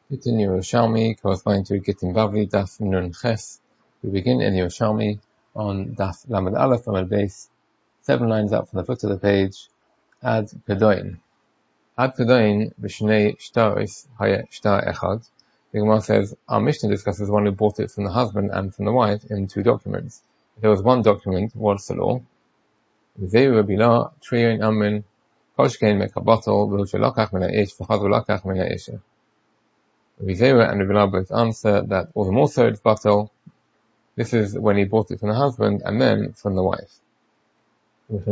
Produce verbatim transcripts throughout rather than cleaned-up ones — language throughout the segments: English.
Gittin Yerushalmi, corresponding to Gittin Bavli, Daf Nun Ches. We begin in Yerushalmi on Daf Lamed Aleph, Lamed Beis, seven lines up from the foot of the page, Ad Pedoin. Ad Pedoin, B'shnei Shtaris, Haya Shtar Echad. The Gemara says, our Mishnah discusses one who bought it from the husband and from the wife in two documents. If there was one document, what's the law? V'zeu Rabila, Triyoin Amrin, Koshkein Mekabotel, V'ushalokach Min Ha'ish, V'chad V'lokach Min Ha'isha. Rizera and Rabbi both answer that all the more so it's batel. This is when he bought it from the husband and then from the wife. And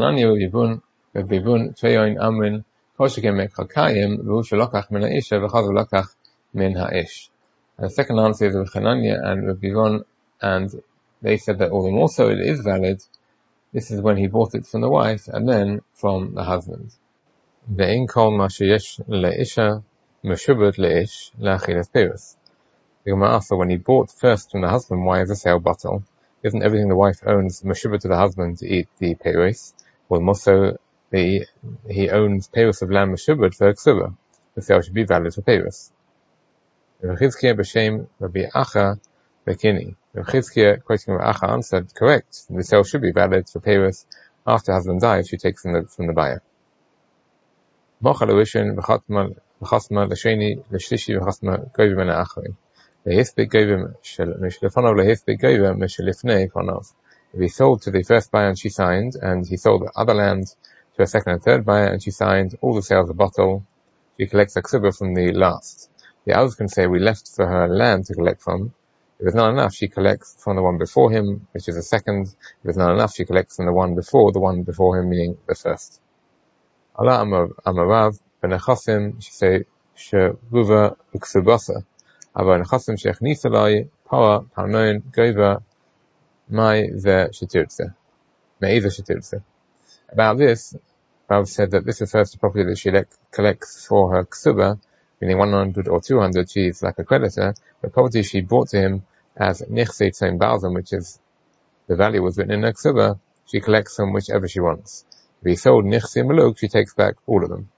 the second answer is Rabbi Hanania and Rabbi Ron, and they said that all the more so it is valid. This is when he bought it from the wife and then from the husband. Ve'in kol ma sheyesh le'isha Meshubot leish la'achilas peros. The Gemara asks, so when he bought first from the husband, why is the sale batel? Isn't everything the wife owns meshubot to the husband to eat the peros? Well, also the he owns peros of land meshubot for ksuba. The sale should be valid for peros. Rabbi Chizkiah b'shem Rabbi Acha Bekini. Rabbi Chizkiah, quoting Rabbi Acha, answered, correct. The sale should be valid for peros after husband dies. She takes from the from the buyer. Mochal u'ishin v'chatmal וחסמה לשני, לשלישי וחסמה גובה מן האחרים. להספיק גובה משלפניו להספיק גובה משלפני פניו. If he sold to the first buyer and she signed, and he sold the other land to a second and third buyer and she signed, all the sales are bottle. She collects a ksuba from the last. The others can say we left for her land to collect from. If it's not enough, she collects from the one before him, which is the second. If it's not enough, she collects from the one before the one before him, meaning the first. Allah Amarav בנכסים שרובה וכסובסה, אבל נכסים שהכניס אליי פרה, פרנון, גובה, מאי זה שתרצה. מאיזה שתרצה. About this, Rav said that this refers to property that she collects for her ksuba, meaning one hundred or two hundred, she is like a creditor, but property she bought to him as nichse tzon balzam, which is, the value was written in her ksuba, she collects from whichever she wants. If he sold nichse maluk, she takes back all of them.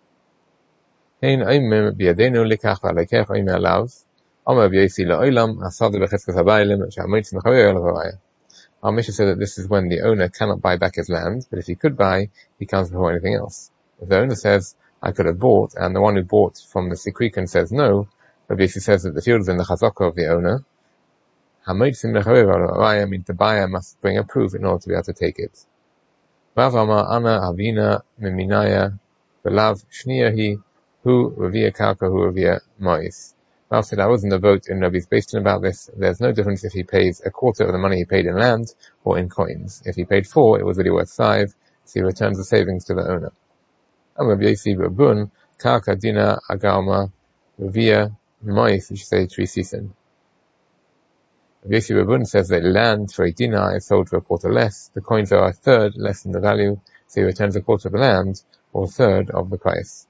Hein oimim biyadenu likach v'alekech oimim alav. Omer b'yosi la'olam hasad b'cheskas habaylim she'amoitz mechaver l'varaya. Our Mishnah said that this is when the owner cannot buy back his land, but if he could buy, he can't before anything else. If the owner says, I could have bought, and the one who bought from the Sikrikan says no, Rabbi Yossi says that the field is in the chazaka of the owner. Hamoitz mechaver l'varaya means the buyer must bring a proof in order to be able to take it. Rav Amar Ana Havina Miminaya V'lav Shniyahi Who Ravia Kalka, who Ravia Mois. Rav said, I was in the vote in Rabbi's based about this. There's no difference if he pays a quarter of the money he paid in land or in coins. If he paid four, it was really worth five, so he returns the savings to the owner. And Rabbi Yossi Rabun, Kalka Dina Agalma Ravia Mois, which say three season. Rabbi Yossi Rabun says that land for a dinar is sold for a quarter less. The coins are a third less than the value, so he returns a quarter of the land or a third of the price.